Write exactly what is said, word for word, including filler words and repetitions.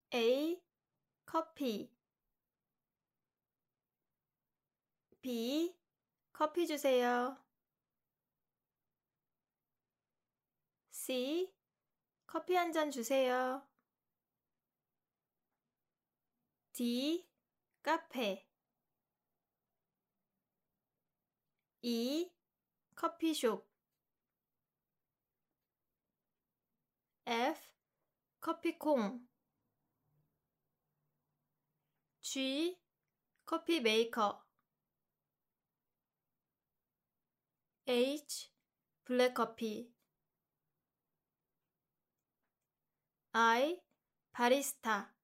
A. 커피 B. 커피 주세요. C. 커피 한 잔 주세요. D. 카페 E. 커피숍 F. 커피콩 G. 커피 메이커 H. 블랙커피 I. 바리스타